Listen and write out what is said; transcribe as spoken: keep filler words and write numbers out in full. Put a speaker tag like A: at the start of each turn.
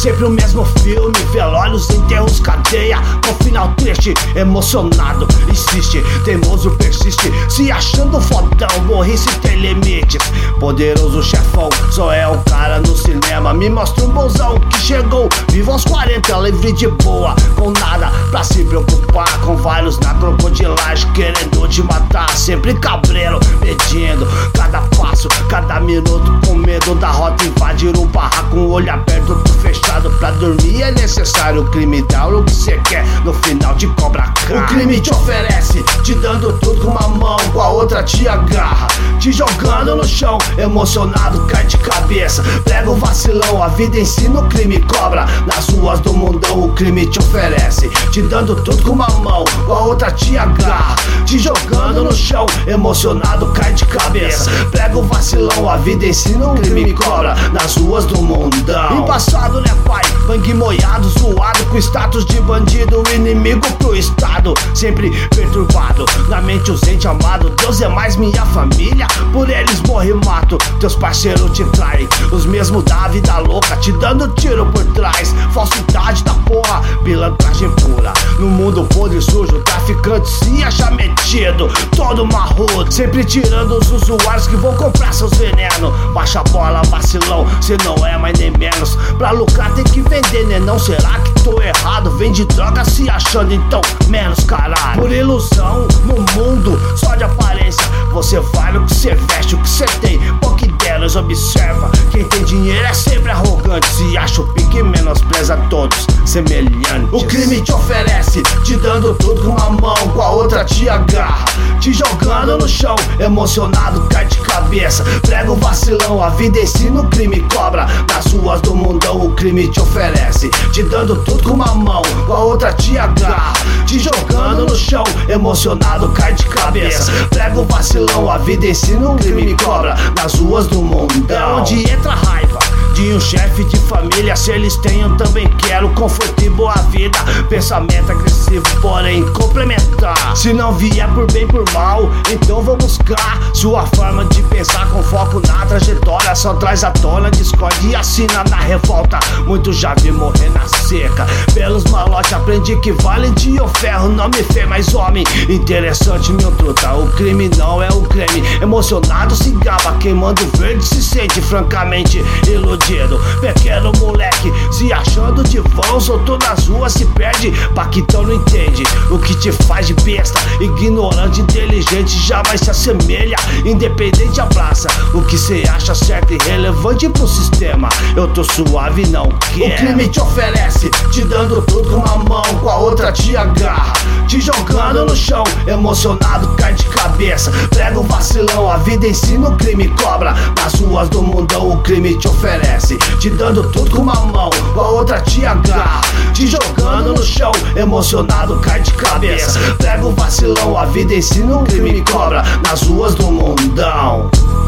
A: Sempre o mesmo filme, velórios, enterros, cadeia, com final triste, emocionado, insiste, teimoso persiste, se achando fodão, burrice tem limites. Poderoso chefão, só é o cara no cinema. Me mostra um bonzão que chegou vivo aos quarenta, livre de boa, com nada pra se preocupar, com vários na crocodilagem querendo te matar. Sempre cabreiro, medindo cada passo, cada minuto, com medo da rota invadir o barraco, um olho aberto, outro fechado. Pra dormir é necessário, o crime dá o que cê quer, no final te cobra caro. O crime te oferece, te dando tudo com uma mão, com a outra te agarra, te jogando no chão, emocionado cai de cabeça. Prega o vacilão, a vida ensina, o crime cobra. Nas ruas do mundão o crime te oferece, te dando tudo com uma mão, com a outra te agarra, te jogando no chão, emocionado cai de cabeça. Prega o vacilão, a vida ensina, o crime cobra. Nas ruas do mundão. Embaçado, né pai? Bang moiado, zoado, com status de bandido, inimigo pro estado, sempre perturbado. Na mente ausente amado, Deus é mais minha família, por eles morre e mato. Teus parceiros te traem, os mesmos da vida louca, te dando tiro por trás. Falsidade da porra, pilantragem pura. No mundo podre e sujo, traficante se acha metido, todo marrudo, sempre tirando os usuários que vão comprar seus venenos. Baixa a bola, vacilão, cê não é mais nem menos. Pra lucrar tem que vender, né não? Será que tô errado? Vende droga se achando, então menos caralho. Por ilusão, no mundo só de aparência, você vale o que cê veste, o que cê tem, pouco delas observa. Quem tem dinheiro é sempre arrogante, se acha o pique, menospreza todos semelhantes. O crime te oferece, te dando tudo com uma mão, com a outra te agarra, te jogando no chão, emocionado cai de cabeça. Prega o vacilão, a vida ensina, o crime cobra. Nas ruas do mundão o crime te oferece, te dando tudo com uma mão, com a outra te agarra, te jogando no chão, emocionado cai de cabeça. Prega o vacilão, a vida ensina, o crime cobra. Nas ruas do mundão é onde entra a raiva de um chefe de família, se eles tenham também quero conforto e boa vida. Pensamento agressivo, porém complementar. Se não vier por bem por mal, então vou buscar sua forma de pensar com foco na trajetória. Só traz à tona, discorde e assina na revolta. Muito já vi morrer na seca pelos malotes, aprendi que vale de o ferro não me fez mais homem. Interessante, meu truta, o crime não é o creme. Emocionado se gaba, queimando verde se sente francamente iludido. Pequeno moleque, se achando de vão, soltou nas ruas, se perde. Paquitão não entende o que te faz de besta. Ignorante, inteligente, jamais se assemelha. Independente, abraça o que cê acha certo e relevante pro sistema. Eu tô suave, não quero. O crime te oferece, te dando tudo com uma mão, com a outra te agarra, te jogando no chão, emocionado cai de cabeça. Prega o vacilão, a vida ensina, o crime cobra. Nas ruas do mundão o crime te oferece, te dando tudo com uma mão, com a outra te agarra, te jogando no chão, emocionado cai de cabeça. Prega o vacilão, a vida ensina, o crime cobra. Nas ruas do mundão.